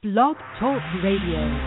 Blog Talk Radio.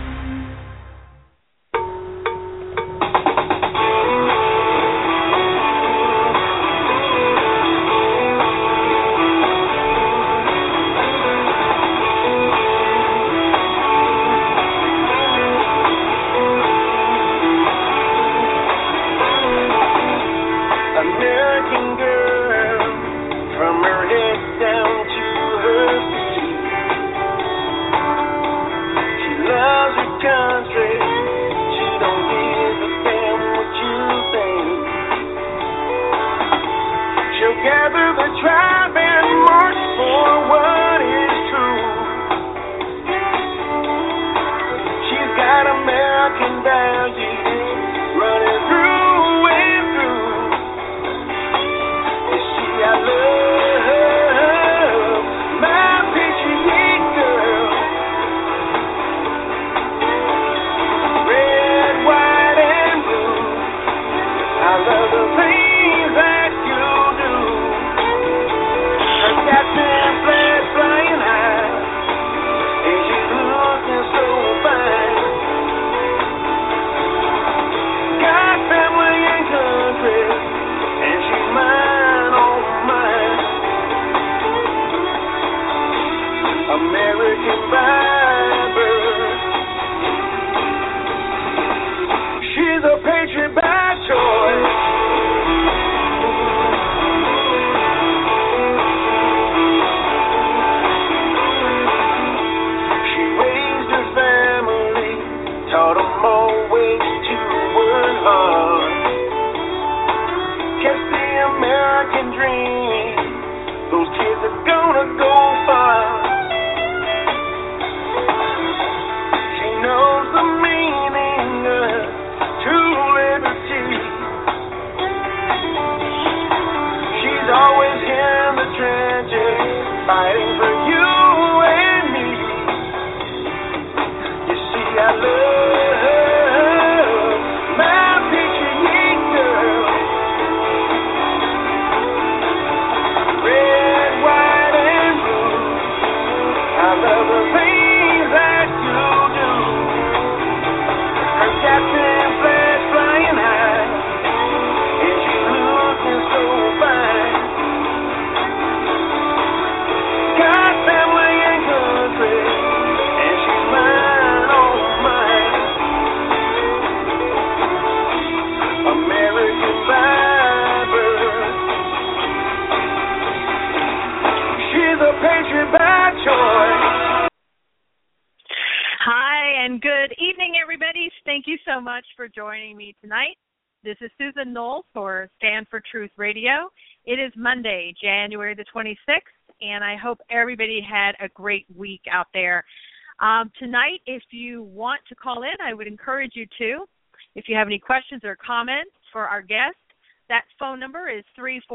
Joining me tonight. This is Susan Knowles for Stand for Truth Radio. It is Monday, January the 26th, and I hope everybody had a great week out there. Tonight, if you want to call in, I would encourage you to. If you have any questions or comments for our guest, that phone number is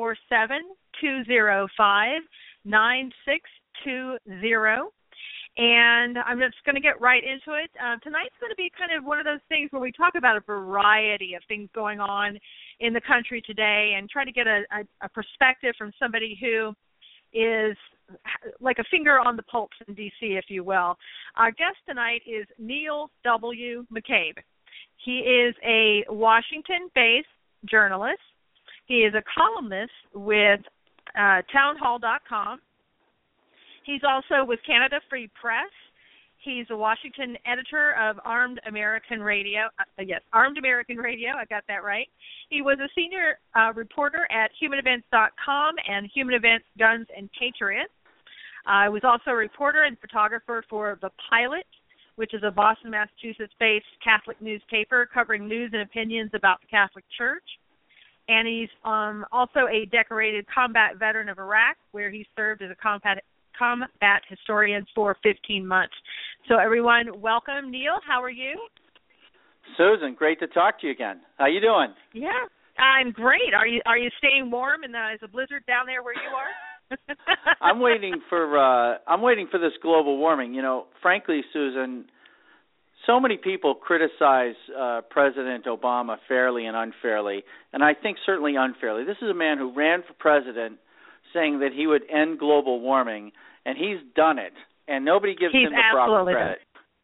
347-205-9620. And I'm just going to get right into it. Tonight's going to be kind of one of those things where we talk about a variety of things going on in the country today and try to get a perspective from somebody who is like a finger on the pulse in D.C., if you will. Our guest tonight is Neil W. McCabe. He is a Washington-based journalist. He is a columnist with townhall.com. He's also with Canada Free Press. He's a Washington editor of Armed American Radio. Armed American Radio. I got that right. He was a senior reporter at HumanEvents.com and Human Events Guns and Patriots. He was also a reporter and photographer for The Pilot, which is a Boston, Massachusetts-based Catholic newspaper covering news and opinions about the Catholic Church. And he's also a decorated combat veteran of Iraq, where he served as a combat historian for 15 months. So everyone, welcome. Neil, how are you? Susan, great to talk to you again. How you doing? Yeah, I'm great. Are you staying warm? And is a blizzard down there where you are? I'm waiting for this global warming. You know, frankly, Susan, so many people criticize President Obama fairly and unfairly, and I think certainly unfairly. This is a man who ran for president saying that he would end global warming, and he's done it. and nobody gives him the proper credit.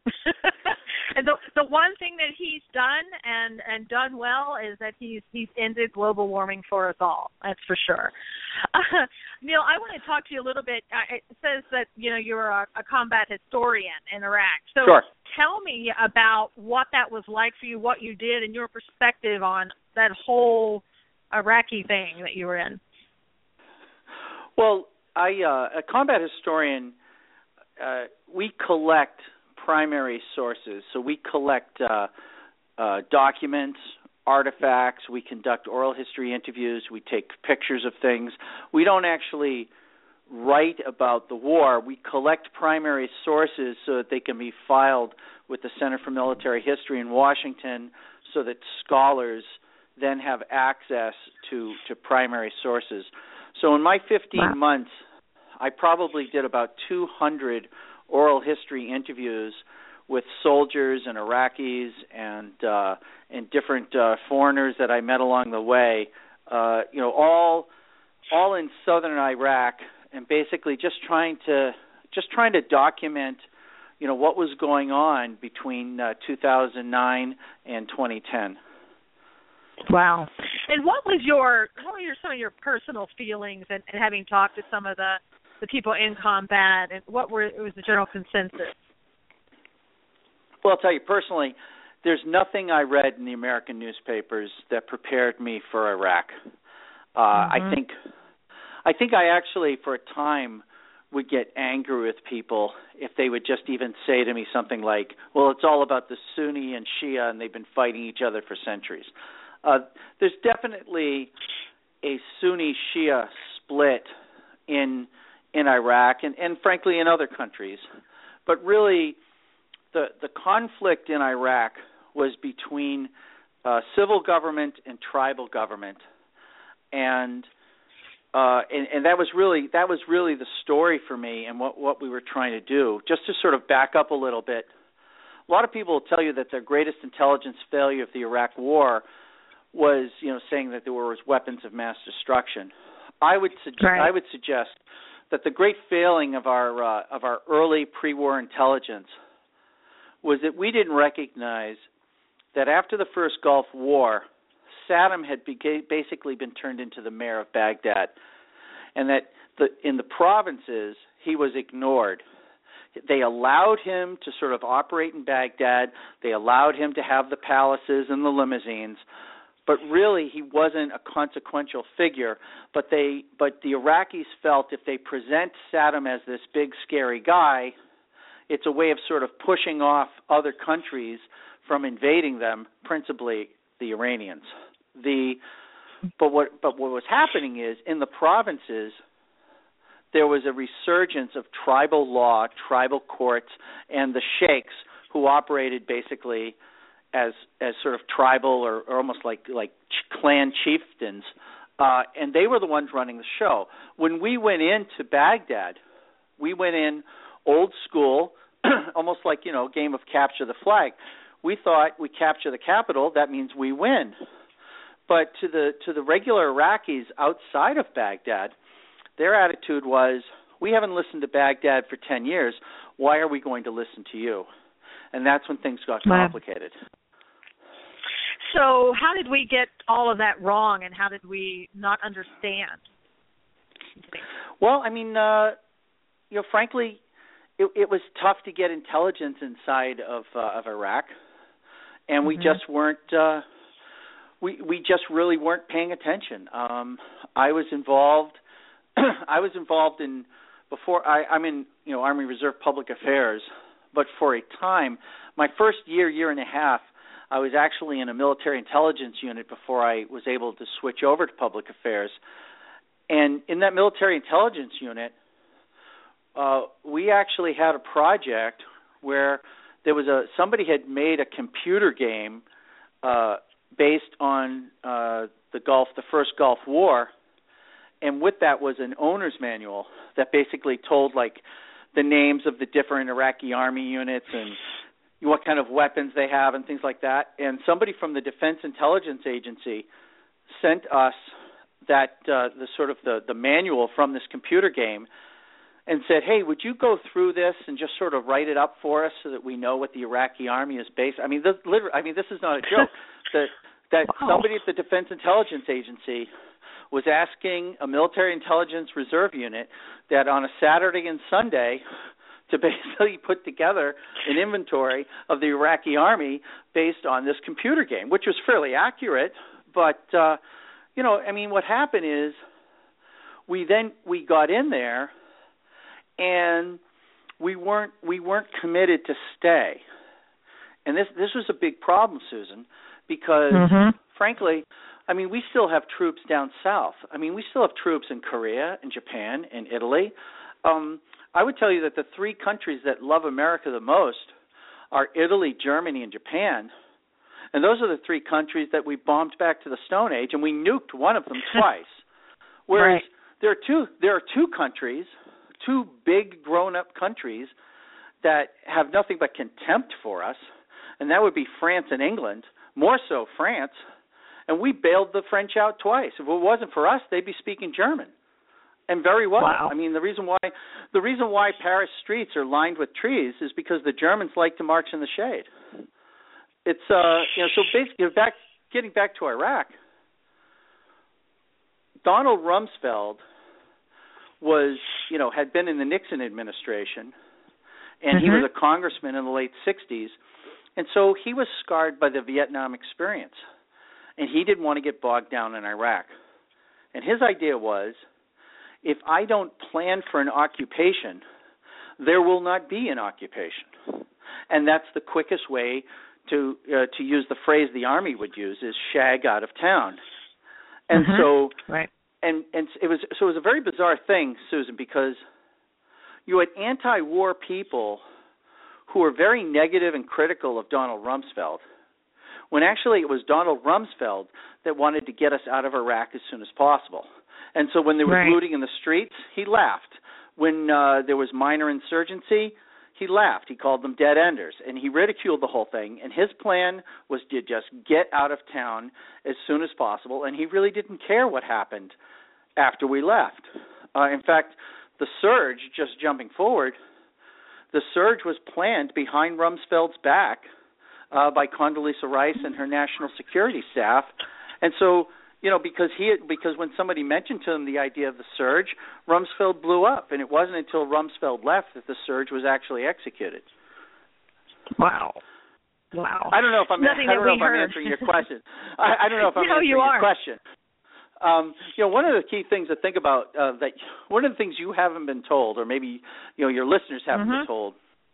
And the one thing that he's done and done well is that he's ended global warming for us all. That's for sure. Neil, I want to talk to you a little bit. It says that you're a combat historian in Iraq. So sure. Tell me about what that was like for you, what you did, and your perspective on that whole Iraqi thing that you were in. Well, a combat historian, we collect primary sources. So we collect documents, artifacts, we conduct oral history interviews, we take pictures of things. We don't actually write about the war. We collect primary sources so that they can be filed with the Center for Military History in Washington so that scholars then have access to primary sources. So in my 15 months, I probably did about 200 oral history interviews with soldiers and Iraqis and different foreigners that I met along the way, all in southern Iraq, and basically just trying to document, what was going on between 2009 and 2010. Wow. And what were some of your personal feelings and having talked to some of the people in combat, and what was the general consensus? Well, I'll tell you personally, there's nothing I read in the American newspapers that prepared me for Iraq. I think I actually, for a time, would get angry with people if they would just even say to me something like, well, it's all about the Sunni and Shia, and they've been fighting each other for centuries. There's definitely a Sunni-Shia split in Iraq and frankly in other countries. But really, the conflict in Iraq was between civil government and tribal government, and that was really the story for me and what we were trying to do. Just to sort of back up a little bit, a lot of people will tell you that the greatest intelligence failure of the Iraq War was, saying that there was weapons of mass destruction. I would suggest that the great failing of our early pre-war intelligence was that we didn't recognize that after the first Gulf War, Saddam had basically been turned into the mayor of Baghdad, and that in the provinces he was ignored. They allowed him to sort of operate in Baghdad. They allowed him to have the palaces and the limousines, but really he wasn't a consequential figure. But the Iraqis felt if they present Saddam as this big scary guy, it's a way of sort of pushing off other countries from invading them, principally the Iranians. But what was happening is in the provinces there was a resurgence of tribal law, tribal courts, and the sheikhs who operated basically as sort of tribal or almost like clan chieftains, and they were the ones running the show. When we went into Baghdad, we went in old school, almost like game of capture the flag. We thought we capture the capital, that means we win. But to the regular Iraqis outside of Baghdad, their attitude was, we haven't listened to Baghdad for 10 years. Why are we going to listen to you? And that's when things got complicated. So how did we get all of that wrong, and how did we not understand? Well, I mean, frankly, it was tough to get intelligence inside of Iraq, and we just weren't. We just really weren't paying attention. I was involved. I was involved in I'm in Army Reserve Public Affairs, but for a time, my first year and a half, I was actually in a military intelligence unit before I was able to switch over to public affairs. And in that military intelligence unit, we actually had a project where there was somebody had made a computer game based on the first Gulf War, and with that was an owner's manual that basically told the names of the different Iraqi army units and what kind of weapons they have and things like that. And somebody from the Defense Intelligence Agency sent us that the manual from this computer game, and said, hey, would you go through this and just sort of write it up for us so that we know what the Iraqi army is based? I mean, this is not a joke. that wow. Somebody at the Defense Intelligence Agency was asking a military intelligence reserve unit that on a Saturday and Sunday to basically put together an inventory of the Iraqi army based on this computer game, which was fairly accurate. But, what happened is we got in there and we weren't committed to stay. And this was a big problem, Susan, because frankly, we still have troops down south. We still have troops in Korea and Japan and Italy. I would tell you that the three countries that love America the most are Italy, Germany, and Japan. And those are the three countries that we bombed back to the Stone Age, and we nuked one of them twice. Whereas there are two countries, two big grown-up countries that have nothing but contempt for us, and that would be France and England, more so France. And we bailed the French out twice. If it wasn't for us, they'd be speaking German. And very well. Wow. The reason why Paris streets are lined with trees is because the Germans like to march in the shade. It's so basically getting back to Iraq. Donald Rumsfeld had been in the Nixon administration, and he was a congressman in the late 60s, and so he was scarred by the Vietnam experience, and he didn't want to get bogged down in Iraq. And his idea was, if I don't plan for an occupation, there will not be an occupation. And that's the quickest way to use the phrase the Army would use is shag out of town. And so and it was a very bizarre thing, Susan, because you had anti-war people who were very negative and critical of Donald Rumsfeld, when actually it was Donald Rumsfeld that wanted to get us out of Iraq as soon as possible. And so when there was looting in the streets, he laughed. When there was minor insurgency, he laughed. He called them dead enders, and he ridiculed the whole thing. And his plan was to just get out of town as soon as possible, and he really didn't care what happened after we left. In fact, the surge, just jumping forward, the surge was planned behind Rumsfeld's back by Condoleezza Rice and her national security staff. And so, because when somebody mentioned to him the idea of the surge, Rumsfeld blew up, and it wasn't until Rumsfeld left that the surge was actually executed. Wow. I don't know if I'm answering your question. I don't know if I'm answering your question. One of the key things to think about one of the things you haven't been told, or maybe your listeners haven't been told,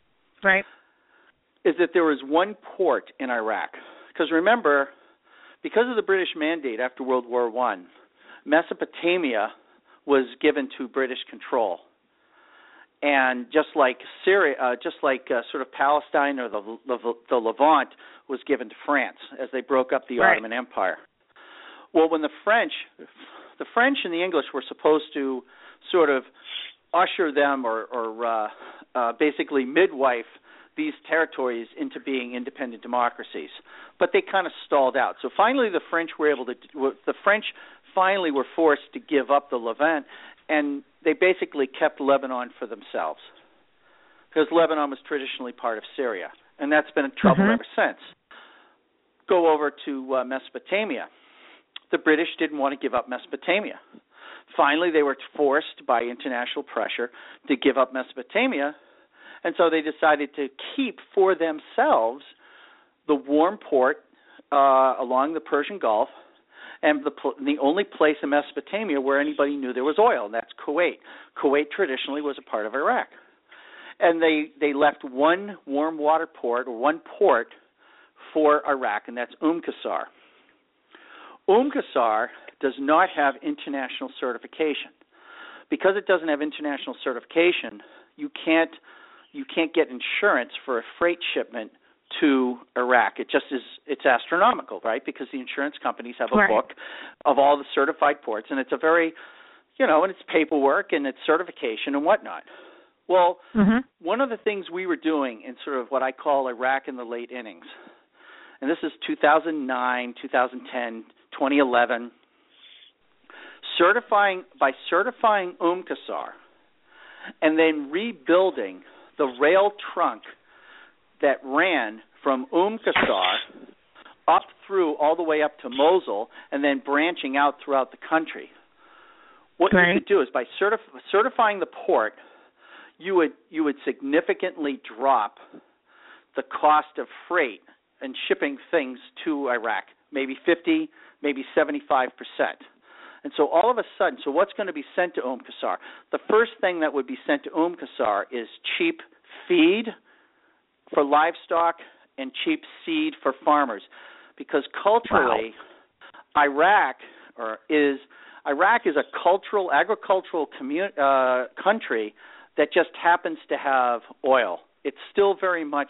is that there was one port in Iraq. Because remember, because of the British mandate after World War I, Mesopotamia was given to British control. And just like Syria, sort of Palestine or the Levant was given to France as they broke up the Ottoman Empire. Well, when the French and the English were supposed to sort of usher them or basically midwife these territories into being independent democracies, but they kind of stalled out. So finally, the French finally were forced to give up the Levant, and they basically kept Lebanon for themselves, because Lebanon was traditionally part of Syria, and that's been in trouble ever since. Go over to Mesopotamia. The British didn't want to give up Mesopotamia. Finally, they were forced by international pressure to give up Mesopotamia, and so they decided to keep for themselves the warm port along the Persian Gulf, and the only place in Mesopotamia where anybody knew there was oil, and that's Kuwait. Kuwait traditionally was a part of Iraq. And they left one warm water port, or one port, for Iraq, and that's Qasr. Qasr does not have international certification. Because it doesn't have international certification, you can't get insurance for a freight shipment to Iraq. It's astronomical, right? Because the insurance companies have a book of all the certified ports, and it's a very, and it's paperwork and it's certification and whatnot. Well, one of the things we were doing in sort of what I call Iraq in the late innings, and this is 2009, 2010, 2011, by certifying Qasr and then rebuilding the rail trunk that ran from Qasr up through all the way up to Mosul and then branching out throughout the country. What you could do is by certifying the port, you would significantly drop the cost of freight and shipping things to Iraq, maybe 50, maybe 75%. And so all of a sudden, so what's going to be sent to Qasr? The first thing that would be sent to Qasr is cheap feed for livestock and cheap seed for farmers, because culturally, Iraq is a agricultural country that just happens to have oil. It's still very much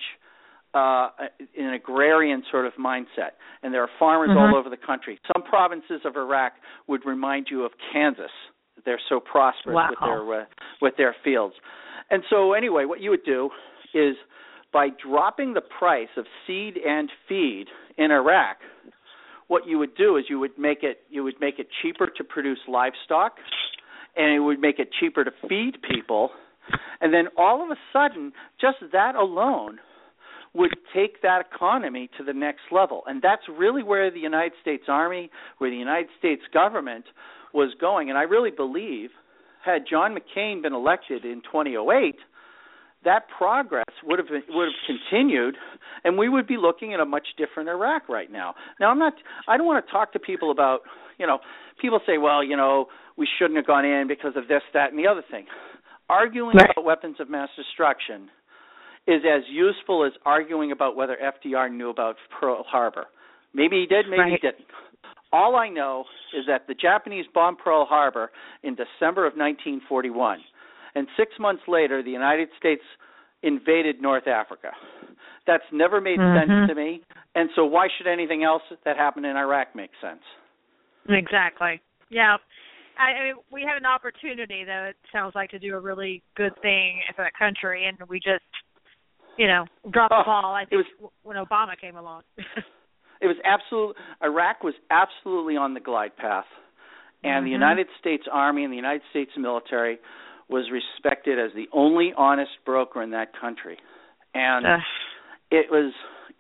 an agrarian sort of mindset, and there are farmers all over the country. Some provinces of Iraq would remind you of Kansas. They're so prosperous with their fields. And so anyway, what you would do is by dropping the price of seed and feed in Iraq, what you would do is you would make it cheaper to produce livestock, and it would make it cheaper to feed people, and then all of a sudden, just that alone would take that economy to the next level. And that's really where the United States Army, where the United States government was going. And I really believe, had John McCain been elected in 2008, that progress would have continued, and we would be looking at a much different Iraq right now. Now, I don't want to talk to people about, people say, well, we shouldn't have gone in because of this, that, and the other thing. Arguing about weapons of mass destruction is as useful as arguing about whether FDR knew about Pearl Harbor. Maybe he did, maybe he didn't. All I know is that the Japanese bombed Pearl Harbor in December of 1941, and 6 months later, the United States invaded North Africa. That's never made sense to me, and so why should anything else that happened in Iraq make sense? Exactly. Yeah. I mean, we had an opportunity, though, it sounds like, to do a really good thing for that country, and we just, dropped the ball, I think, when Obama came along. It was Iraq was absolutely on the glide path, and the United States Army and the United States military was respected as the only honest broker in that country. And it was,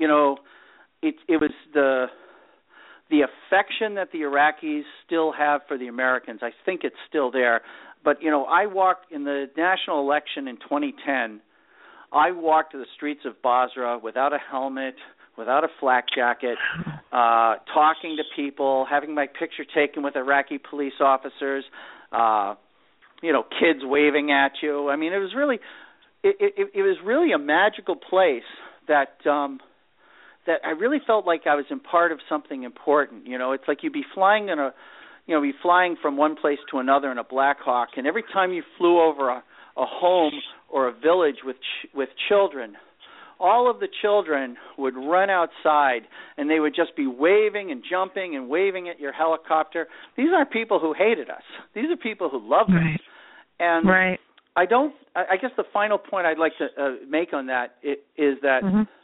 it was the affection that the Iraqis still have for the Americans. I think it's still there. But, I walked in the national election in 2010, I walked the streets of Basra without a helmet, without a flak jacket, talking to people, having my picture taken with Iraqi police officers, kids waving at you. I mean, it was really a magical place that I really felt like I was in part of something important. It's like you'd be flying from one place to another in a Black Hawk, and every time you flew over a home or a village with children, all of the children would run outside and they would just be waving and jumping and waving at your helicopter. These aren't people who hated us. These are people who loved us. And I guess the final point I'd like to make on that is that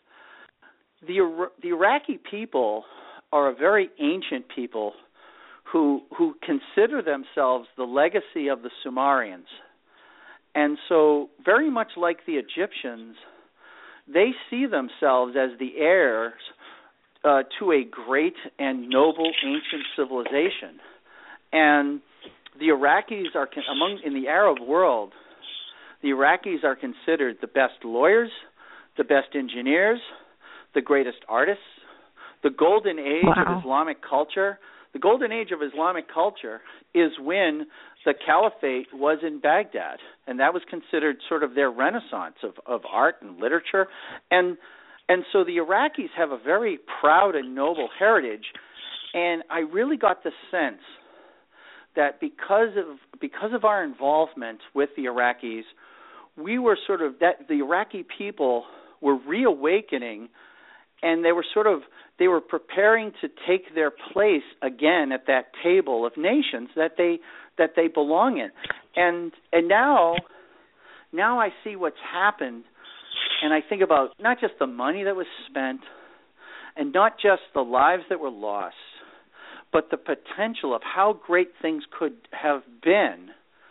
the Iraqi people are a very ancient people who consider themselves the legacy of the Sumerians. And so very much like the Egyptians, they see themselves as the heirs to a great and noble ancient civilization. And the Iraqis are, in the Arab world, the Iraqis are considered the best lawyers, the best engineers, the greatest artists. The golden age of Islamic culture. The golden age of Islamic culture is when the caliphate was in Baghdad, and that was considered sort of their renaissance of art and literature. And so the Iraqis have a very proud and noble heritage, and I really got the sense that because of our involvement with the Iraqis, we were sort of that the Iraqi people were reawakening, and they were preparing to take their place again at that table of nations that they belong in. And now I see what's happened, and I think about not just the money that was spent and not just the lives that were lost, but the potential of how great things could have been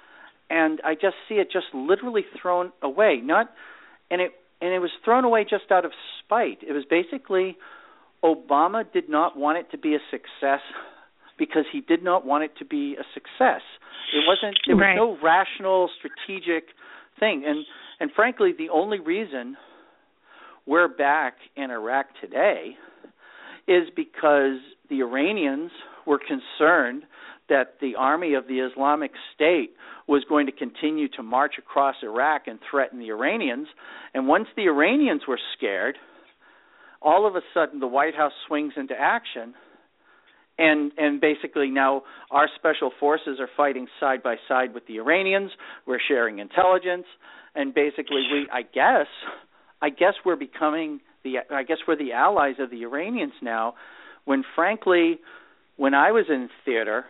and I just see it just literally thrown away. And it was thrown away just out of spite. It was basically Obama did not want it to be a success because he did not want it to be a success. There was no rational, strategic thing. And frankly, the only reason we're back in Iraq today is because the Iranians were concerned that the army of the Islamic State was going to continue to march across Iraq and threaten the Iranians. And once the Iranians were scared, all of a sudden the White House swings into action, and basically now our special forces are fighting side by side with the Iranians. We're sharing intelligence, and basically I guess we're becoming we're the allies of the Iranians now, when frankly, when I was in theater,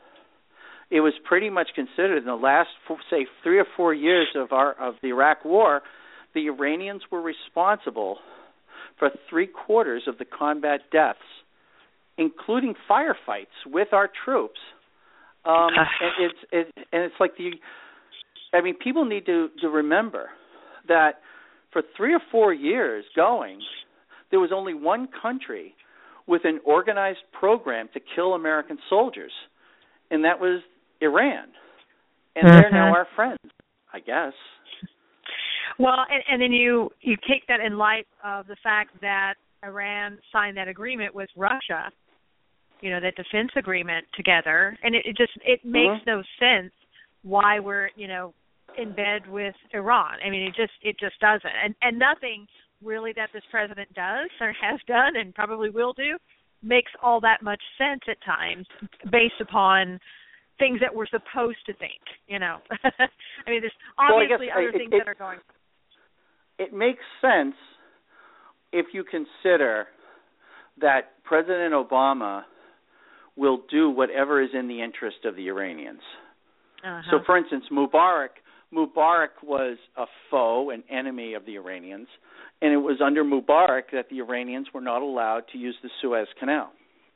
it was pretty much considered in the last, say, 3 or 4 years of the Iraq War, the Iranians were responsible for 3/4 of the combat deaths, including firefights with our troops. And it's like people need to remember that for 3 or 4 years going, there was only one country with an organized program to kill American soldiers, and that was Iran. And they're now our friends, I guess. Well, and then you take that in light of the fact that Iran signed that agreement with Russia, that defense agreement together, and it makes no sense why we're, in bed with Iran. I mean, it just doesn't. And nothing really that this president does or has done and probably will do makes all that much sense at times based upon things that we're supposed to think, I mean, there's obviously other things that are going on. It makes sense if you consider that President Obama will do whatever is in the interest of the Iranians. So, for instance, Mubarak was a foe, an enemy of the Iranians, and it was under Mubarak that the Iranians were not allowed to use the Suez Canal.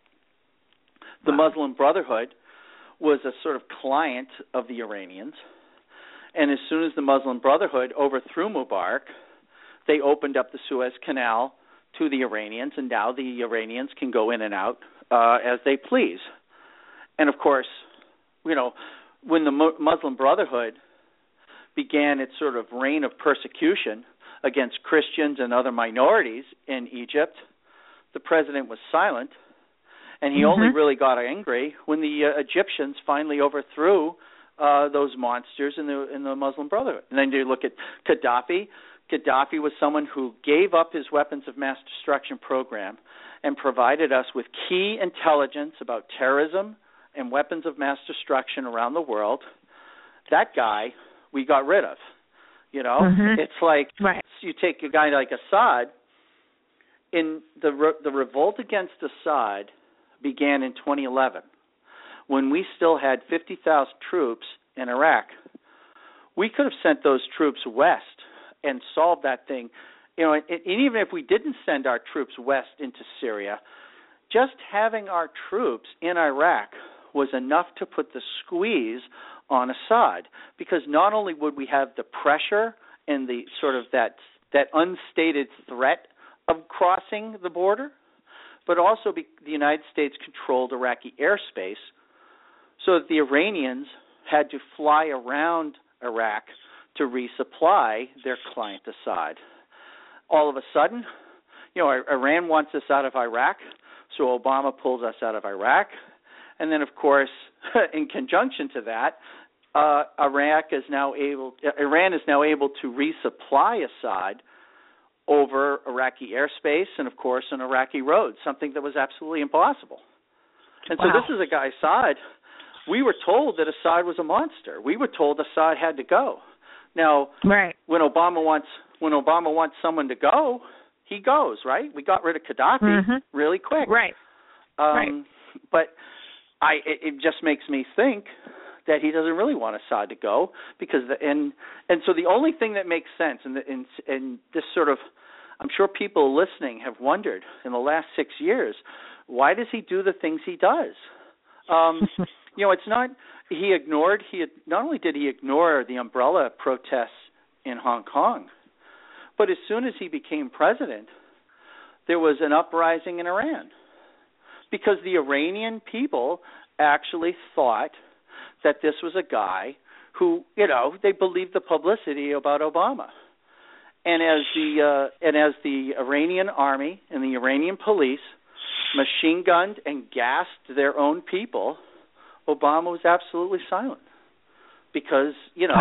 The Muslim Brotherhood was a sort of client of the Iranians, and as soon as the Muslim Brotherhood overthrew Mubarak, they opened up the Suez Canal to the Iranians, and now the Iranians can go in and out as they please. And of course, when the Muslim Brotherhood began its sort of reign of persecution against Christians and other minorities in Egypt, the president was silent, and he only really got angry when the Egyptians finally overthrew those monsters in the Muslim Brotherhood. And then you look at Gaddafi. Gaddafi was someone who gave up his weapons of mass destruction program and provided us with key intelligence about terrorism and weapons of mass destruction around the world. That guy we got rid of. It's like you take a guy like Assad. In the revolt against Assad began in 2011, when we still had 50,000 troops in Iraq. We could have sent those troops west and solved that thing. And even if we didn't send our troops west into Syria, just having our troops in Iraq was enough to put the squeeze on Assad, because not only would we have the pressure and the sort of that unstated threat of crossing the border, but also the United States controlled Iraqi airspace, so that the Iranians had to fly around Iraq to resupply their client Assad. All of a sudden, Iran wants us out of Iraq, so Obama pulls us out of Iraq. And then, of course, in conjunction to that, Iran is now able to resupply Assad over Iraqi airspace and, of course, on Iraqi roads, something that was absolutely impossible. And so this is a guy, Assad. We were told that Assad was a monster. We were told Assad had to go. Now, when Obama wants someone to go, he goes, right? We got rid of Gaddafi really quick. But it just makes me think that he doesn't really want Assad to go, because and so the only thing that makes sense, and this sort of, I'm sure people listening have wondered in the last 6 years, why does he do the things he does? It's not. Not only did he ignore the umbrella protests in Hong Kong, but as soon as he became president, there was an uprising in Iran because the Iranian people actually thought that this was a guy who, they believed the publicity about Obama. And as the Iranian army and the Iranian police machine gunned and gassed their own people, Obama was absolutely silent because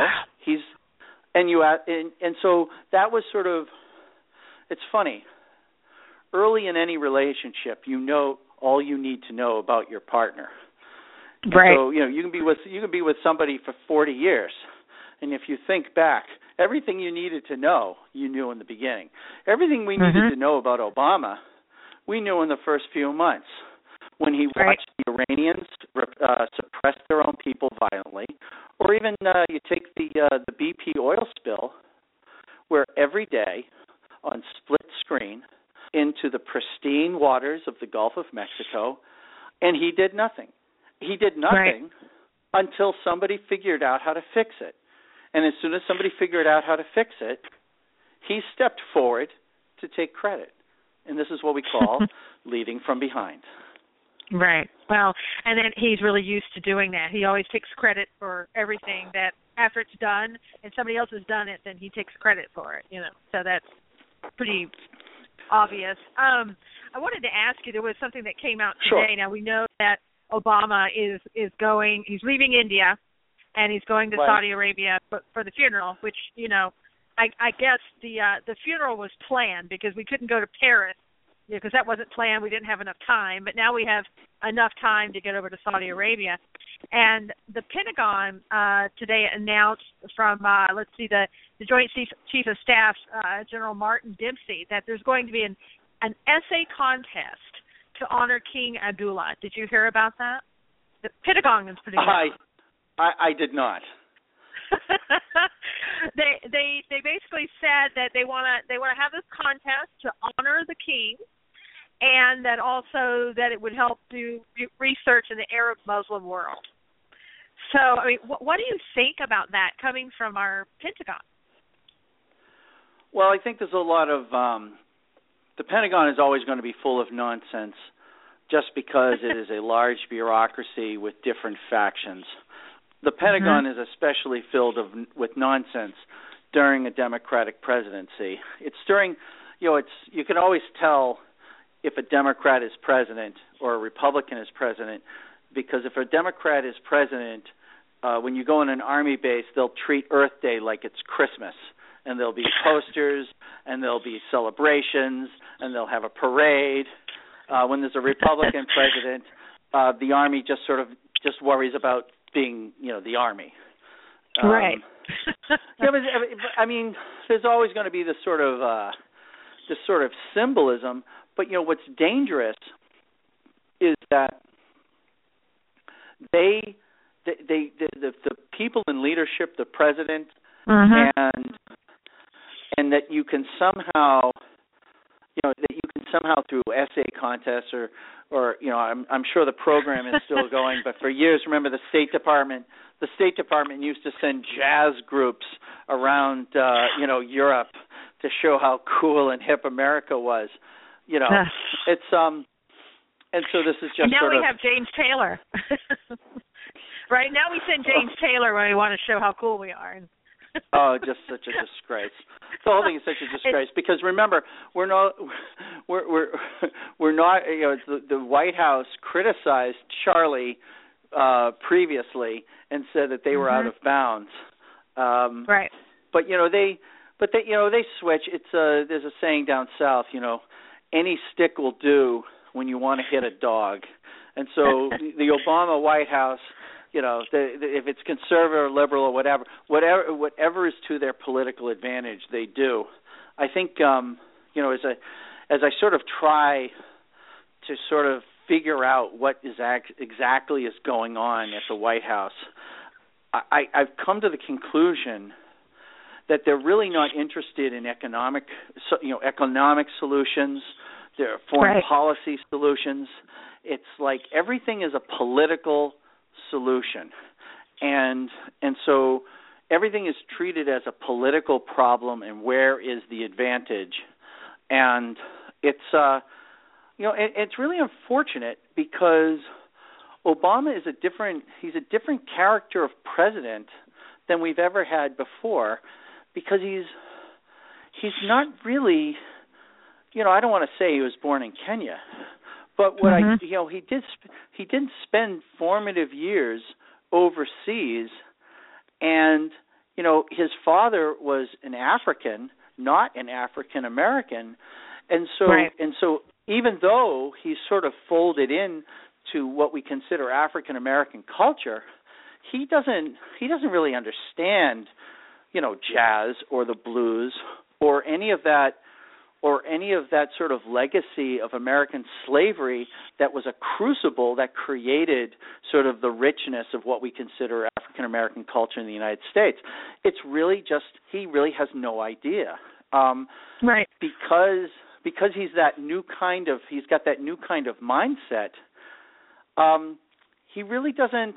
so that was sort of, it's funny. Early in any relationship, all you need to know about your partner. Right. So you can be with somebody for 40 years, and if you think back, everything you needed to know, you knew in the beginning. Everything we needed to know about Obama, we knew in the first few months when he watched the Iranians suppress their own people violently, or even you take the BP oil spill, where every day on split screen into the pristine waters of the Gulf of Mexico, and he did nothing. He did nothing until somebody figured out how to fix it. And as soon as somebody figured out how to fix it, he stepped forward to take credit. And this is what we call leading from behind. Right. Well, and then he's really used to doing that. He always takes credit for everything that after it's done and somebody else has done it, then he takes credit for it, So that's pretty obvious. I wanted to ask you, there was something that came out today. Now, we know that Obama is he's leaving India, and he's going to Saudi Arabia for the funeral, which, I guess the funeral was planned because we couldn't go to Paris because that wasn't planned. We didn't have enough time, but now we have enough time to get over to Saudi Arabia. And the Pentagon today announced from, the Joint Chief of Staff, General Martin Dempsey, that there's going to be an essay contest to honor King Abdullah. Did you hear about that? The Pentagon is putting it on. I did not. They basically said that they want to have this contest to honor the king, and that also that it would help do research in the Arab Muslim world. So, I mean, what do you think about that coming from our Pentagon? Well, I think there's a lot of the Pentagon is always going to be full of nonsense just because it is a large bureaucracy with different factions. The Pentagon is especially filled with nonsense during a Democratic presidency. It's during, you can always tell if a Democrat is president or a Republican is president, because if a Democrat is president, when you go in an army base, they'll treat Earth Day like it's Christmas, and there'll be posters, and there'll be celebrations, and they'll have a parade. When there's a Republican president, the army just worries about being, the army. Right. I mean, there's always going to be this sort of symbolism. But what's dangerous is that the people in leadership, the president, and that you can somehow, through essay contests or I'm sure the program is still going, but for years, remember the State Department used to send jazz groups around, Europe to show how cool and hip America was. It's and so this is just now we have James Taylor. Right now we send James Taylor when we want to show how cool we are. Oh, just such a disgrace. The whole thing is such a disgrace because remember, we're not. The White House criticized Charlie previously and said that they were out of bounds. Right. But they switch. There's a saying down south. Any stick will do when you want to hit a dog, and so the Obama White House. If it's conservative or liberal or whatever is to their political advantage, they do. I think, as I sort of try to sort of figure out what is exactly is going on at the White House, I've come to the conclusion that they're really not interested in economic solutions, their foreign policy solutions. It's like everything is a political solution, and so everything is treated as a political problem, and where is the advantage? And it's it's really unfortunate because Obama is he's a different character of president than we've ever had before, because he's not really, I don't want to say he was born in Kenya, but what he didn't spend formative years overseas, and his father was an African, not an African American, and so even though he's sort of folded in to what we consider African American culture, he doesn't really understand, jazz or the blues or any of that sort of legacy of American slavery that was a crucible that created sort of the richness of what we consider African American culture in the United States. It's really just he really has no idea, right? Because he's got that new kind of mindset. He really doesn't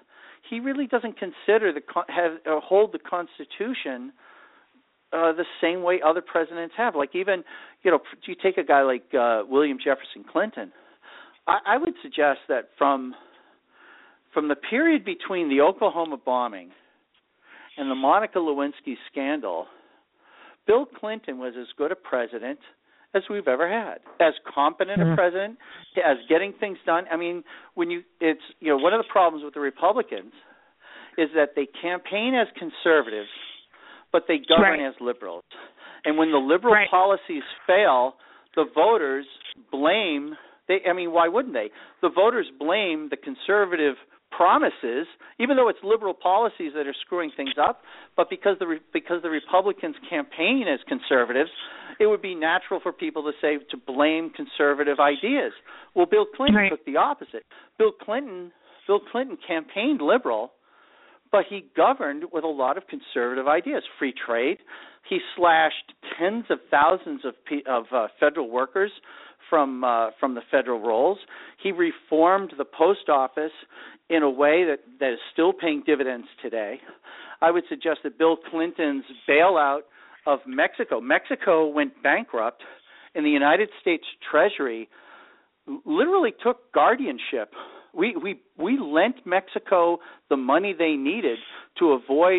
consider hold the Constitution the same way other presidents have. Like even, you take a guy like William Jefferson Clinton. I would suggest that from the period between the Oklahoma bombing and the Monica Lewinsky scandal, Bill Clinton was as good a president as we've ever had, as competent a president, as getting things done. I mean, one of the problems with the Republicans is that they campaign as conservatives, but they govern as liberals. And when the liberal policies fail, the voters blame. Why wouldn't they? The voters blame the conservative promises, even though it's liberal policies that are screwing things up. But because the Republicans campaign as conservatives, it would be natural for people to blame conservative ideas. Well, Bill Clinton took the opposite. Bill Clinton campaigned liberal, but he governed with a lot of conservative ideas. Free trade. He slashed tens of thousands of federal workers from the federal rolls. He reformed the post office in a way that is still paying dividends today. I would suggest that Bill Clinton's bailout of Mexico went bankrupt, and the United States Treasury literally took guardianship. We lent Mexico the money they needed to avoid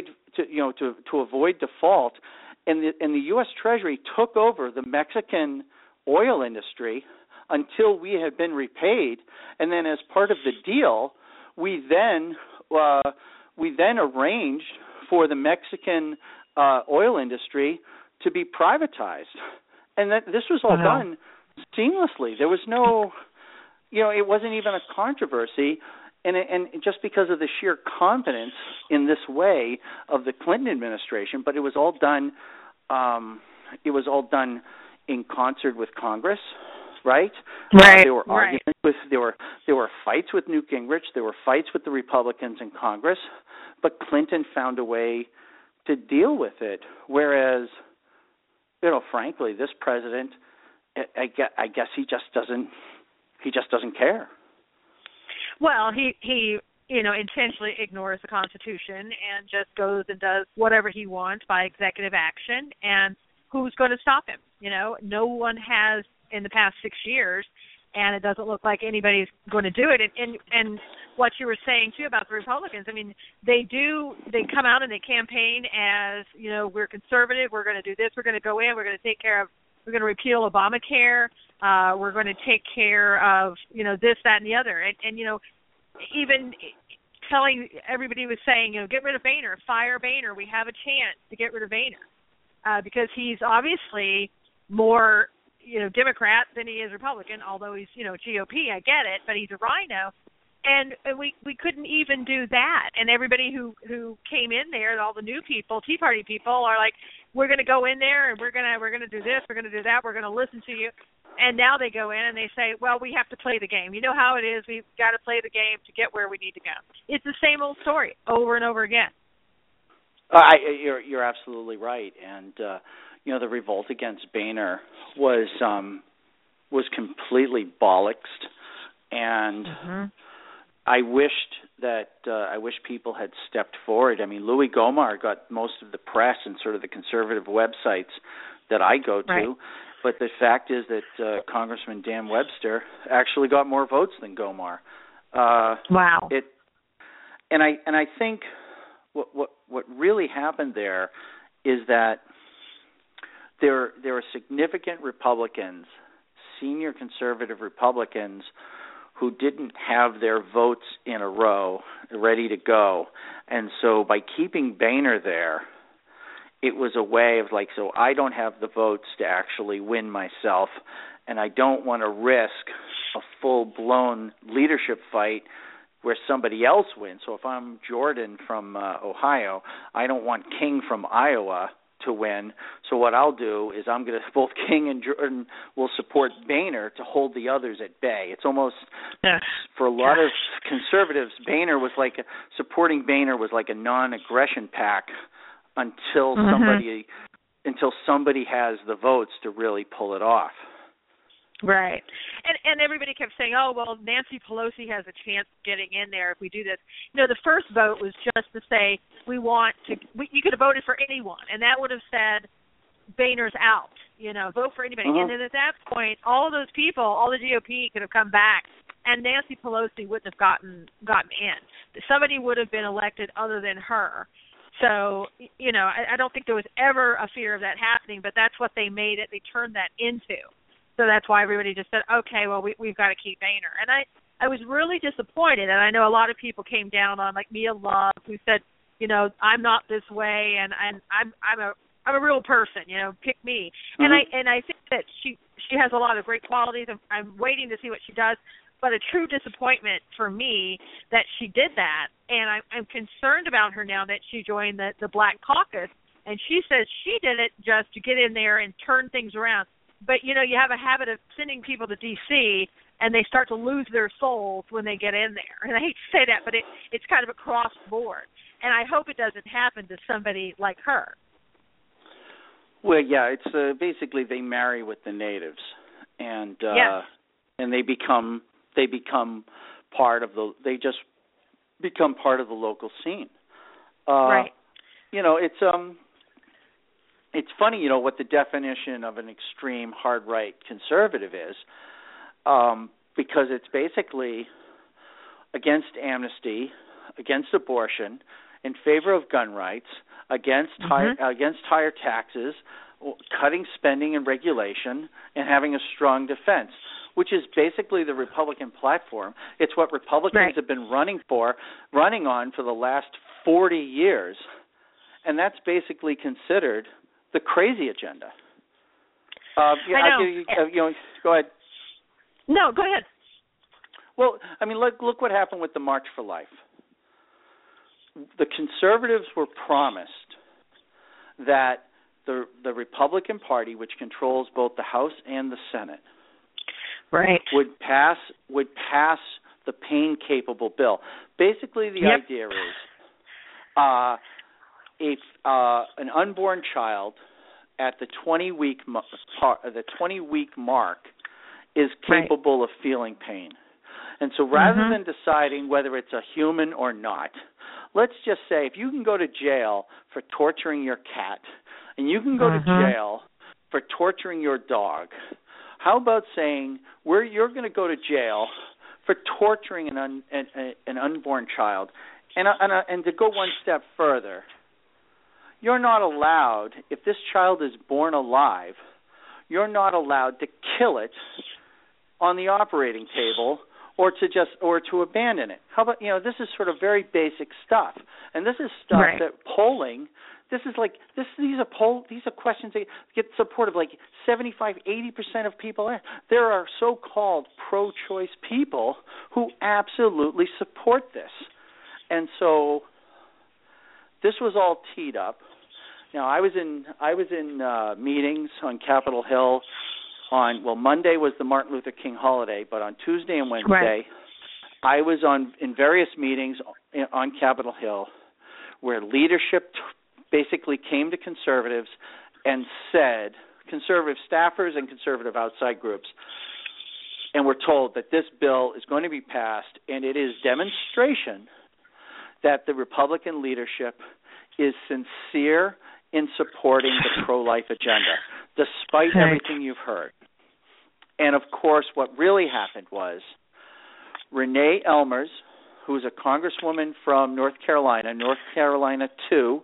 default, and the U.S. Treasury took over the Mexican oil industry until we had been repaid, and then as part of the deal, we then arranged for the Mexican oil industry to be privatized, and that this was all done seamlessly. There was no, it wasn't even a controversy, and just because of the sheer competence in this way of the Clinton administration, but it was all done. It was all done in concert with Congress, right? There were arguments there were fights with Newt Gingrich. There were fights with the Republicans in Congress, but Clinton found a way to deal with it. Whereas, frankly, this president, I guess he just doesn't care. Well, he intentionally ignores the Constitution and just goes and does whatever he wants by executive action, and who's going to stop him? No one has in the past 6 years, and it doesn't look like anybody's going to do it. And what you were saying, too, about the Republicans, they come out and they campaign as, we're conservative, we're going to do this, we're going to go in, we're going to repeal Obamacare, we're going to take care of, this, that, and the other. And even telling everybody was saying, get rid of Boehner, fire Boehner, we have a chance to get rid of Boehner. Because he's obviously more, Democrat than he is Republican, although he's, GOP, I get it, but he's a rhino. And we couldn't even do that. And everybody who came in there, all the new people, Tea Party people, are like, we're going to go in there and we're going to do this, we're going to do that, we're going to listen to you. And now they go in and they say, well, we have to play the game. You know how it is. We've got to play the game to get where we need to go. It's the same old story over and over again. You're absolutely right, and the revolt against Boehner was completely bollocksed, and I wish people had stepped forward. I mean, Louis Gohmert got most of the press and sort of the conservative websites that I go to, right. But the fact is that Congressman Dan Webster actually got more votes than Gohmert. Wow. And I think what really happened there is that there are significant Republicans, senior conservative Republicans, who didn't have their votes in a row ready to go. And so by keeping Boehner there, it was a way of like, so I don't have the votes to actually win myself, and I don't want to risk a full-blown leadership fight where somebody else wins. So if I'm Jordan from Ohio, I don't want King from Iowa to win. So what I'll do is both King and Jordan will support Boehner to hold the others at bay. It's almost, for a lot of conservatives, supporting Boehner was like a non-aggression pact until somebody has the votes to really pull it off. Right. And everybody kept saying, oh, well, Nancy Pelosi has a chance of getting in there if we do this. You know, the first vote was just to say you could have voted for anyone, and that would have said Boehner's out, vote for anybody. And then at that point, all those people, all the GOP could have come back, and Nancy Pelosi wouldn't have gotten in. Somebody would have been elected other than her. So, I don't think there was ever a fear of that happening, but that's what they made it. They turned that into. So that's why everybody just said, okay, well, we've got to keep Boehner. And I was really disappointed, and I know a lot of people came down on, like Mia Love, who said, I'm not this way, and I'm a real person, pick me. And I think that she has a lot of great qualities. I'm waiting to see what she does. But a true disappointment for me that she did that, and I'm concerned about her now that she joined the Black Caucus, and she says she did it just to get in there and turn things around. But, you have a habit of sending people to D.C., and they start to lose their souls when they get in there. And I hate to say that, but it's kind of across the board. And I hope it doesn't happen to somebody like her. Well, yeah, it's basically they marry with the natives, and and they become part of the local scene. Right. It's funny, what the definition of an extreme hard right conservative is, because it's basically against amnesty, against abortion, in favor of gun rights, against higher taxes, cutting spending and regulation, and having a strong defense, which is basically the Republican platform. It's what Republicans have been running on for the last 40 years, and that's basically considered the crazy agenda. I know. Go ahead. No, go ahead. Well, I mean, look what happened with the March for Life. The conservatives were promised that the Republican Party, which controls both the House and the Senate, would pass the pain-capable bill. Basically, the idea is an unborn child at the 20-week mark is capable of feeling pain. And so rather than deciding whether it's a human or not, let's just say if you can go to jail for torturing your cat and you can go to jail for torturing your dog, how about saying you're going to go to jail for torturing an unborn child? And to go one step further, you're not allowed, if this child is born alive, you're not allowed to kill it on the operating table or to abandon it. How about, this is sort of very basic stuff. And this is stuff that polling, these are questions that get support of like 75-80% of people. There are so-called pro-choice people who absolutely support this. And so this was all teed up. Now I was in meetings on Capitol Hill Monday was the Martin Luther King holiday, but on Tuesday and Wednesday I was in various meetings on Capitol Hill where leadership basically came to conservatives and said, conservative staffers and conservative outside groups, and we're told that this bill is going to be passed, and it is demonstration that the Republican leadership is sincere in supporting the pro-life agenda, despite everything you've heard. And, of course, what really happened was Renee Elmers, who's a congresswoman from North Carolina 2,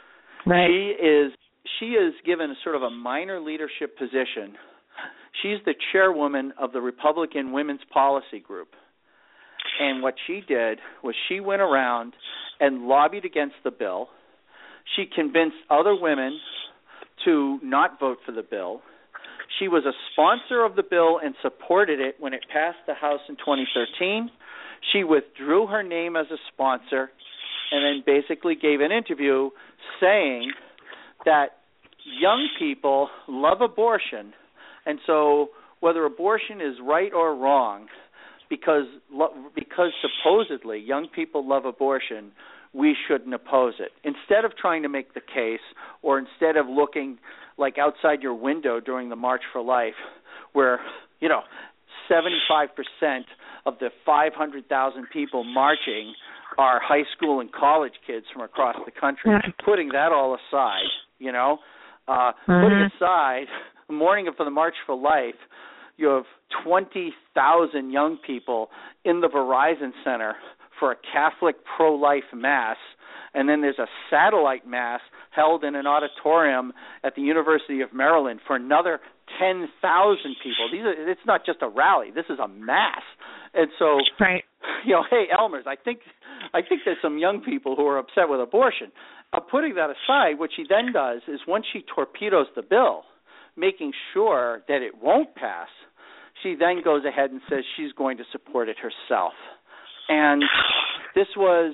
she is given sort of a minor leadership position. She's the chairwoman of the Republican Women's Policy Group. And what she did was she went around and lobbied against the bill. She convinced other women to not vote for the bill. She was a sponsor of the bill and supported it when it passed the House in 2013. She withdrew her name as a sponsor and then basically gave an interview saying that young people love abortion, and so whether abortion is right or wrong, because supposedly young people love abortion, we shouldn't oppose it. Instead of trying to make the case, or instead of looking like outside your window during the March for Life, where 75% of the 500,000 people marching are high school and college kids from across the country. Putting that all aside, putting aside the morning for the March for Life, you have 20,000 young people in the Verizon Center for a Catholic pro-life mass, and then there's a satellite mass held in an auditorium at the University of Maryland for another 10,000 people. It's not just a rally. This is a mass. And so, hey, Elmers, I think there's some young people who are upset with abortion. Putting that aside, what she then does is once she torpedoes the bill, making sure that it won't pass, she then goes ahead and says she's going to support it herself. And this was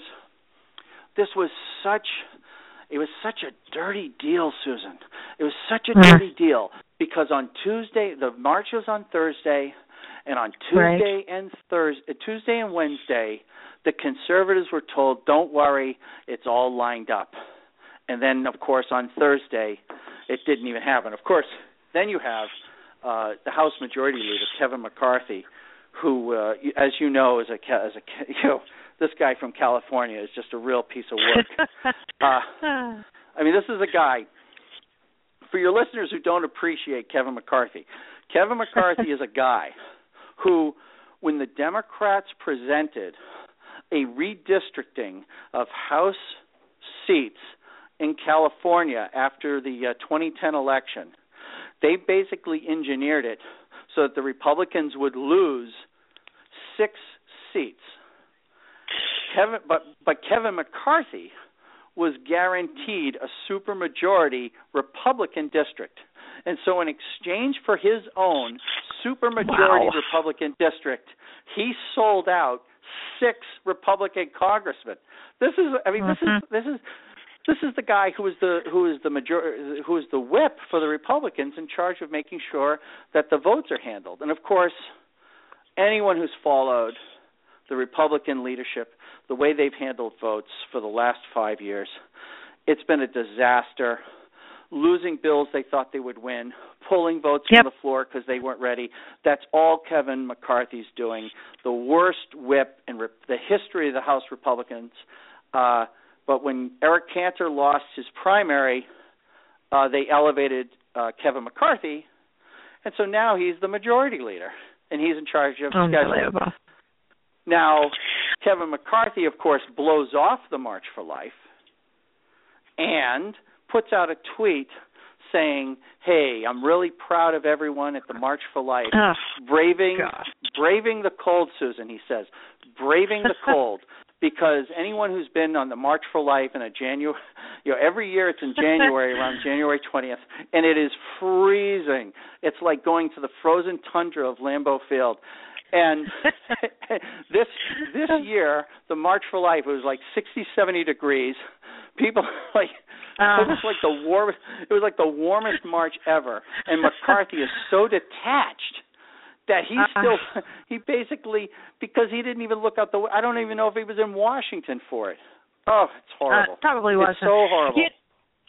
such a dirty deal, Susan. It was such a dirty deal because on Tuesday, the march was on Thursday, and on Tuesday and Wednesday, the conservatives were told, "Don't worry, it's all lined up." And then, of course, on Thursday, it didn't even happen. Of course, then you have the House Majority Leader, Kevin McCarthy, who, as you know, this guy from California is just a real piece of work. This is a guy. For your listeners who don't appreciate Kevin McCarthy is a guy who, when the Democrats presented a redistricting of House seats in California after the 2010 election, they basically engineered it so that the Republicans would lose 6 seats. But Kevin McCarthy was guaranteed a supermajority Republican district. And so in exchange for his own supermajority Republican district, he sold out 6 Republican congressmen. This is the guy who is the whip for the Republicans in charge of making sure that the votes are handled. And of course, anyone who's followed the Republican leadership, the way they've handled votes for the last 5 years, it's been a disaster. Losing bills they thought they would win, pulling votes from the floor because they weren't ready. That's all Kevin McCarthy's doing. The worst whip in the history of the House Republicans. But when Eric Cantor lost his primary, they elevated Kevin McCarthy, and so now he's the majority leader, and he's in charge of scheduling. Now, Kevin McCarthy, of course, blows off the March for Life and puts out a tweet saying, "Hey, I'm really proud of everyone at the March for Life, braving the cold." Susan, he says, braving the cold. Because anyone who's been on the March for Life in every year it's in January, around January 20th, and it is freezing. It's like going to the frozen tundra of Lambeau Field. And this year, the March for Life, it was like 60, 70 degrees. People it was like the warmest march ever. And McCarthy is so detached that he basically, because he didn't even look out I don't even know if he was in Washington for it. Oh, it's horrible. Probably wasn't. It's so horrible.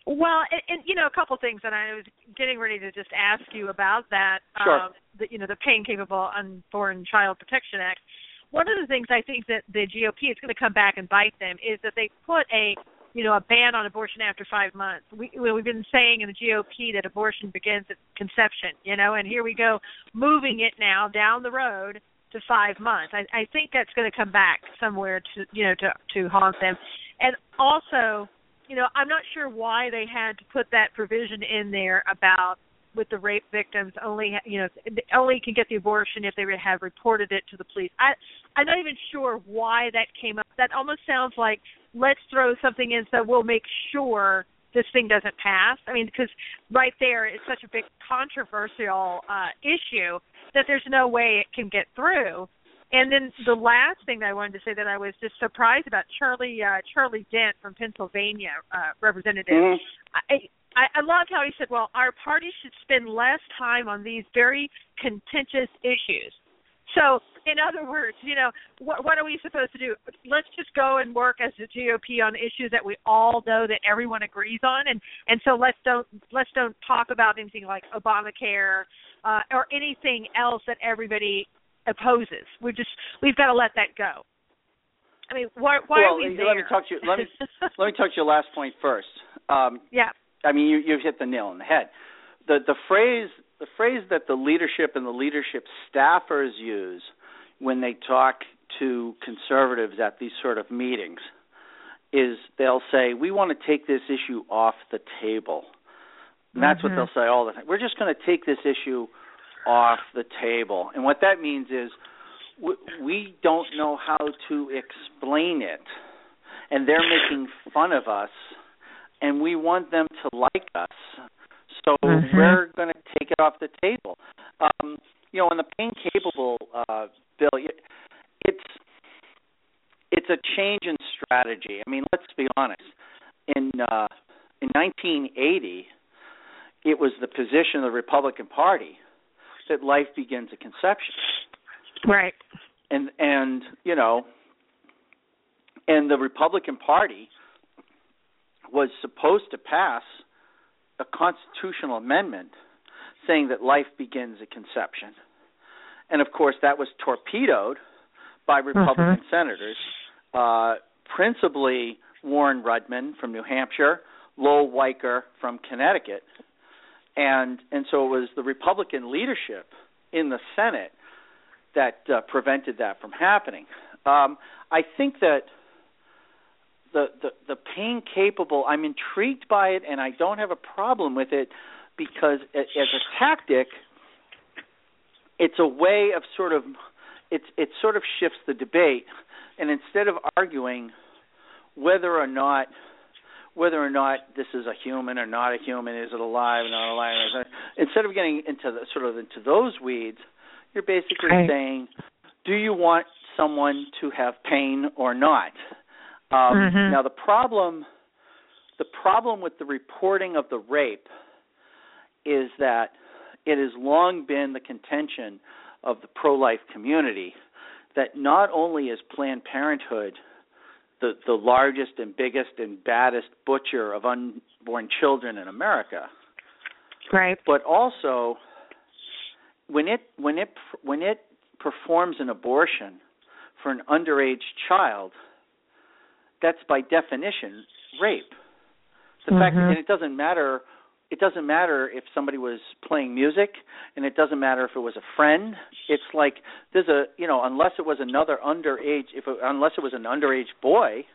Well, and a couple things, and I was getting ready to just ask you about that. Sure. The Pain Capable Unborn Child Protection Act. One of the things I think that the GOP is going to come back and bite them is that they put a ban on abortion after 5 months. We've been saying in the GOP that abortion begins at conception, and here we go, moving it now down the road to 5 months. I think that's going to come back somewhere to haunt them. And also, I'm not sure why they had to put that provision in there about with the rape victims only can get the abortion if they have reported it to the police. I'm not even sure why that came up. That almost sounds like let's throw something in so we'll make sure this thing doesn't pass. I mean, because right there it's such a big controversial issue that there's no way it can get through. And then the last thing that I wanted to say that I was just surprised about, Charlie Dent from Pennsylvania, representative. Mm-hmm. I loved how he said, well, our party should spend less time on these very contentious issues. So, in other words, what are we supposed to do? Let's just go and work as the GOP on issues that we all know that everyone agrees on, and so let's don't talk about anything like Obamacare or anything else that everybody opposes. We've got to let that go. I mean, why are we there? Let me talk to you. Let me talk to your last point first. Yeah. I mean, you've hit the nail on the head. The phrase that the leadership and the leadership staffers use when they talk to conservatives at these sort of meetings is they'll say, we want to take this issue off the table. And that's what they'll say all the time. We're just going to take this issue off the table. And what that means is we don't know how to explain it. And they're making fun of us. And we want them to like us. So we're going to take it off the table. In the Pain Capable bill, it's a change in strategy. I mean, let's be honest. In 1980, it was the position of the Republican Party that life begins at conception. Right. And the Republican Party was supposed to pass a constitutional amendment saying that life begins at conception. And, of course, that was torpedoed by Republican senators, principally Warren Rudman from New Hampshire, Lowell Weicker from Connecticut. And so it was the Republican leadership in the Senate that prevented that from happening. I think that the Pain Capable, I'm intrigued by it, and I don't have a problem with it because as a tactic, it's a way of it sort of shifts the debate, and instead of arguing whether or not this is a human or not a human, is it alive or not alive, instead of getting into those weeds, you're basically saying, do you want someone to have pain or not? Now the problem with the reporting of the rape is that it has long been the contention of the pro-life community that not only is Planned Parenthood the largest and biggest and baddest butcher of unborn children in America, right, but also when it performs an abortion for an underage child, that's by definition rape. The fact that it doesn't matter if somebody was playing music, and it doesn't matter if it was a friend. It's like there's unless it was another underage, unless it was an underage boy,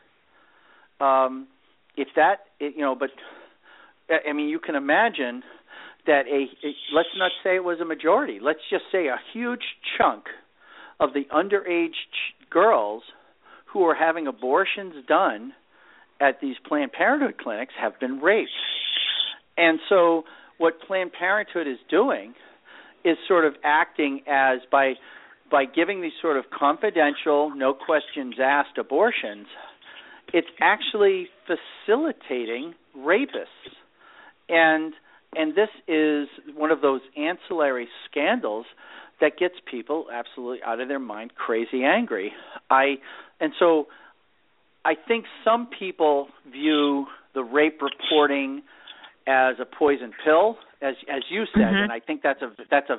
but I mean, you can imagine that let's not say it was a majority. Let's just say a huge chunk of the underage girls who are having abortions done at these Planned Parenthood clinics have been raped. And so what Planned Parenthood is doing is sort of acting as by giving these sort of confidential, no questions asked abortions, it's actually facilitating rapists. And this is one of those ancillary scandals that gets people absolutely out of their mind, crazy angry. And so I think some people view the rape reporting as a poison pill, as you said, and I think that's a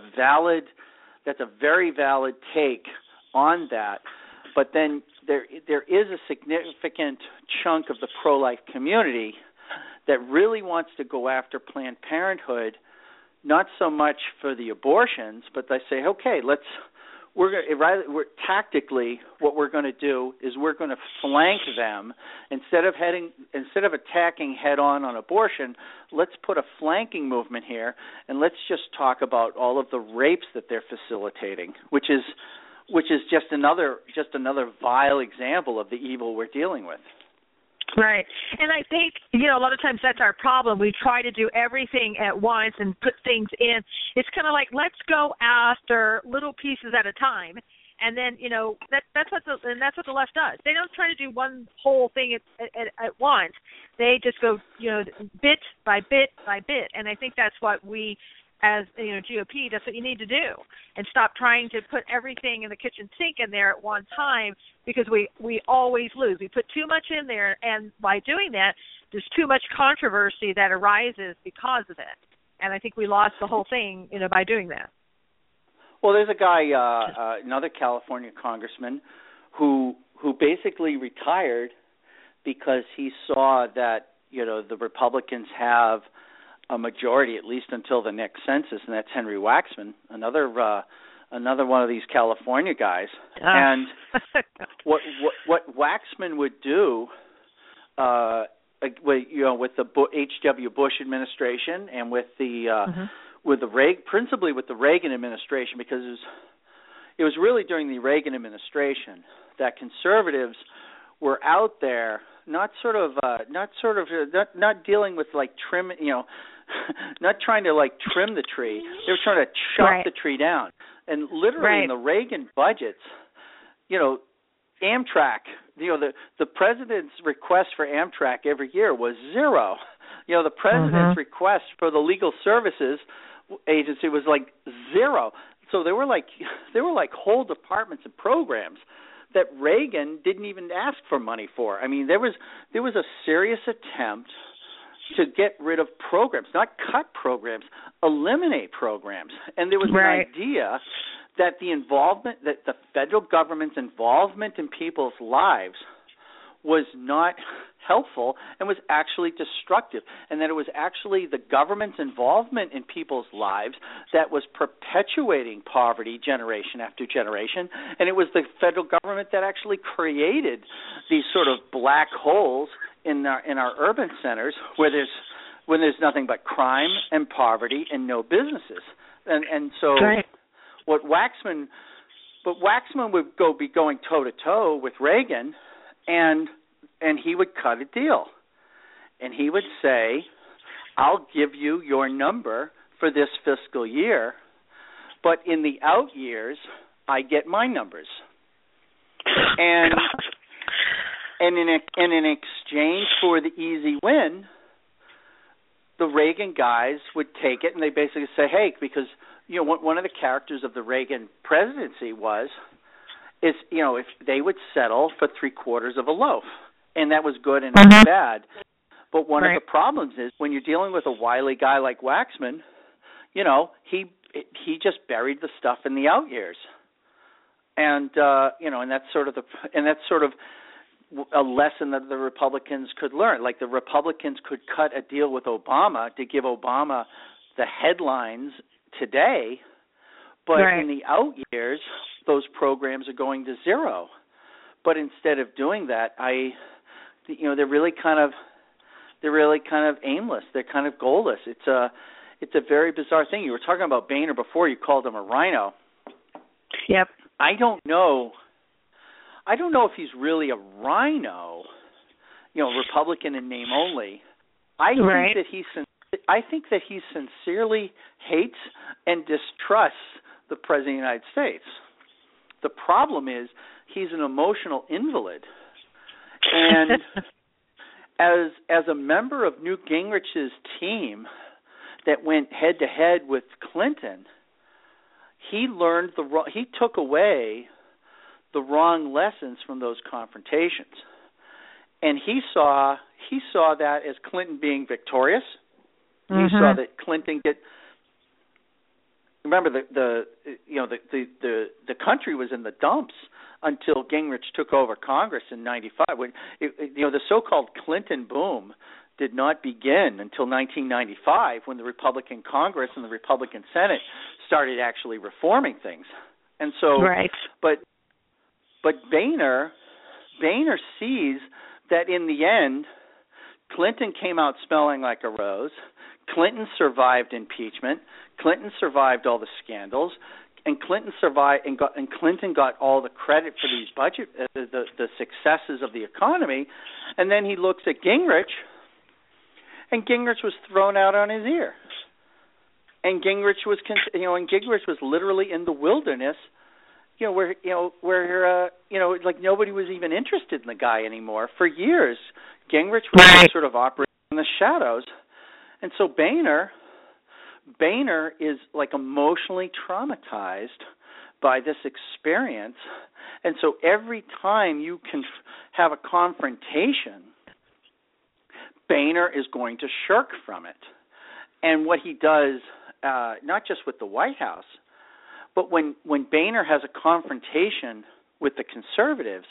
very valid take on that. But then there is a significant chunk of the pro-life community that really wants to go after Planned Parenthood, not so much for the abortions, but they say, okay, tactically, what we're going to do is we're going to flank them instead of attacking head on abortion. Let's put a flanking movement here, and let's just talk about all of the rapes that they're facilitating, which is just another vile example of the evil we're dealing with. Right. And I think, a lot of times that's our problem. We try to do everything at once and put things in. It's kind of like, let's go after little pieces at a time. And then, that's what the left does. They don't try to do one whole thing at once. They just go, bit by bit by bit. And I think that's what we, as GOP, that's what you need to do, and stop trying to put everything in the kitchen sink in there at one time, because we always lose. We put too much in there, and by doing that, there's too much controversy that arises because of it. And I think we lost the whole thing, by doing that. Well, there's a guy, another California congressman, who basically retired because he saw that the Republicans have a majority, at least until the next census, and that's Henry Waxman, another one of these California guys. And what Waxman would do, with the H.W. Bush administration and with principally with the Reagan administration, because it was really during the Reagan administration that conservatives were out there, not dealing with trim, not trying to trim the tree. They were trying to chop the tree down. And literally in the Reagan budgets, Amtrak, the president's request for Amtrak every year was zero. The president's request for the Legal Services Agency was zero. So there were whole departments and programs that Reagan didn't even ask for money for. I mean, there was a serious attempt to get rid of programs, not cut programs, eliminate programs. And there was an idea that the federal government's involvement in people's lives was not helpful and was actually destructive, and that it was actually the government's involvement in people's lives that was perpetuating poverty generation after generation, and it was the federal government that actually created these sort of black holes in our urban centers when there's nothing but crime and poverty and no businesses. And so what Waxman would be going toe to toe with Reagan, and he would cut a deal, and he would say, I'll give you your number for this fiscal year, but in the out years I get my numbers. And in exchange for the easy win, the Reagan guys would take it, and they basically say, hey, because one of the characters of the Reagan presidency is if they would settle for 3/4 of a loaf, and that was good and not bad. But one of the problems is when you're dealing with a wily guy like Waxman, he just buried the stuff in the out years, and that's sort of a lesson that the Republicans could learn. Like the Republicans could cut a deal with Obama to give Obama the headlines today, but in the out years, those programs are going to zero. But instead of doing that, they're really kind of aimless. They're kind of goalless. It's a very bizarre thing. You were talking about Boehner before. You called him a rhino. Yep. I don't know if he's really a rhino, Republican in name only. I think that he sincerely hates and distrusts the President of the United States. The problem is he's an emotional invalid. And as a member of Newt Gingrich's team that went head-to-head with Clinton, he took away the wrong lessons from those confrontations. And he saw that as Clinton being victorious, You saw that Clinton get. Remember, the country was in the dumps until Gingrich took over Congress in '95. When the so-called Clinton boom did not begin until 1995, when the Republican Congress and the Republican Senate started actually reforming things. And so, right. But Boehner sees that in the end, Clinton came out smelling like a rose. Clinton survived impeachment. Clinton survived all the scandals, and Clinton survived and Clinton got all the credit for these budget the successes of the economy. And then he looks at Gingrich, and Gingrich was thrown out on his ear. And Gingrich was literally in the wilderness, where like nobody was even interested in the guy anymore for years. Gingrich was sort of operating in the shadows. And so Boehner is like emotionally traumatized by this experience. And so every time you can have a confrontation, Boehner is going to shirk from it. And what he does, not just with the White House, but when Boehner has a confrontation with the conservatives,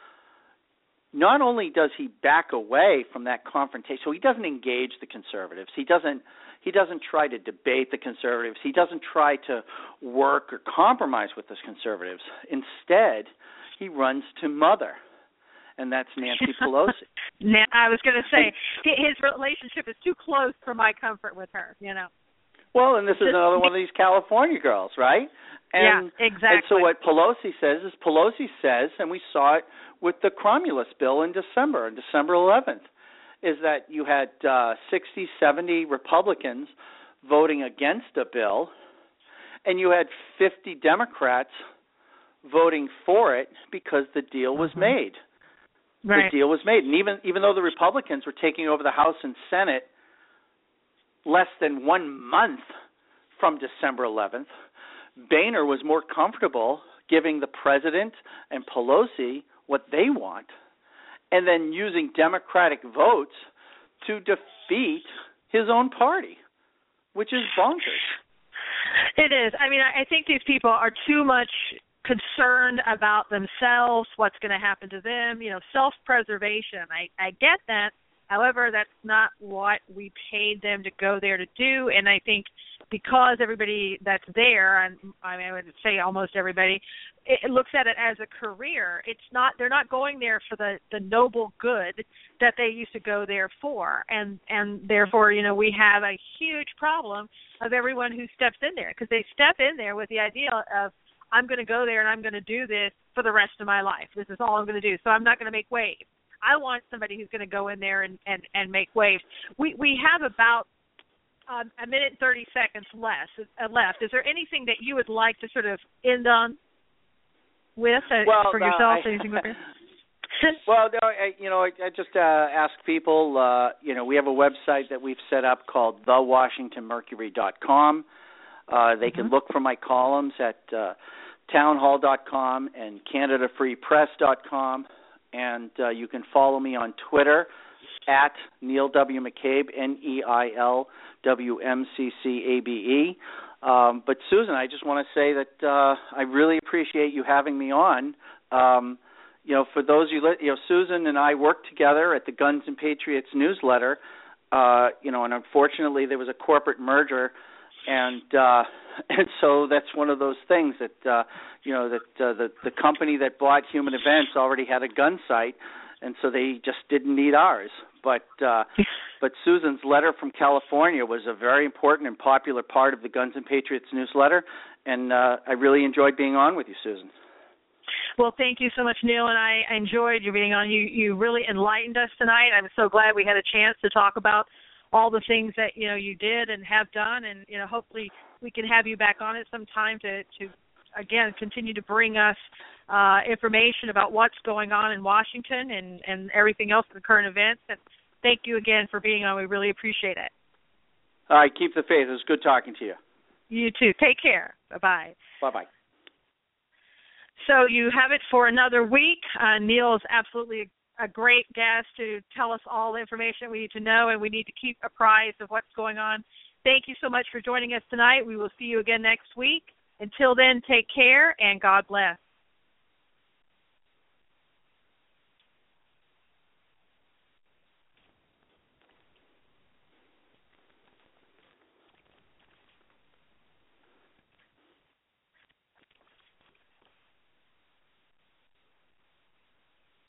not only does he back away from that confrontation, so he doesn't engage the conservatives. He doesn't try to debate the conservatives. He doesn't try to work or compromise with the conservatives. Instead, he runs to mother, and that's Nancy Pelosi. I was going to say, his relationship is too close for my comfort with her, Well, and this is another one of these California girls, right? And, yeah, exactly. And so what Pelosi says, and we saw it with the Cromulus bill on December 11th, is that you had 60, 70 Republicans voting against a bill, and you had 50 Democrats voting for it because the deal was made. Right. The deal was made. And even though the Republicans were taking over the House and Senate less than 1 month from December 11th, Boehner was more comfortable giving the president and Pelosi what they want and then using Democratic votes to defeat his own party, which is bonkers. It is. I mean, I think these people are too much concerned about themselves, what's going to happen to them, self-preservation. I get that. However, that's not what we paid them to go there to do, and I think because everybody that's there, and I would say almost everybody, it looks at it as a career. They're not going there for the noble good that they used to go there for, and therefore, we have a huge problem of everyone who steps in there, because they step in there with the idea of, I'm going to go there and I'm going to do this for the rest of my life. This is all I'm going to do, so I'm not going to make waves. I want somebody who's going to go in there and make waves. We have about a minute and 30 seconds left. Is there anything that you would like to sort of end on with for yourself? Well, no, I just ask people, we have a website that we've set up called thewashingtonmercury.com. They can look for my columns at townhall.com and canadafreepress.com. And you can follow me on Twitter at Neil W. McCabe, NeilWMCCABE. But, Susan, I just want to say that I really appreciate you having me on. For those of you, Susan and I worked together at the Guns and Patriots newsletter, and unfortunately there was a corporate merger, and so that's one of those things that the company that bought Human Events already had a gun site, and so they just didn't need ours. But Susan's letter from California was a very important and popular part of the Guns and Patriots newsletter, and I really enjoyed being on with you, Susan. Well, thank you so much, Neil, and I enjoyed you being on. You really enlightened us tonight. I'm so glad we had a chance to talk about all the things that you did and have done, and hopefully we can have you back on at some time to again continue to bring us information about what's going on in Washington and everything else in the current events. And thank you again for being on. We really appreciate it. All right, keep the faith. It was good talking to you. You too. Take care. Bye-bye. Bye-bye. So you have it for another week. Neil is absolutely a great guest to tell us all the information we need to know, and we need to keep apprised of what's going on. Thank you so much for joining us tonight. We will see you again next week. Until then, take care and God bless.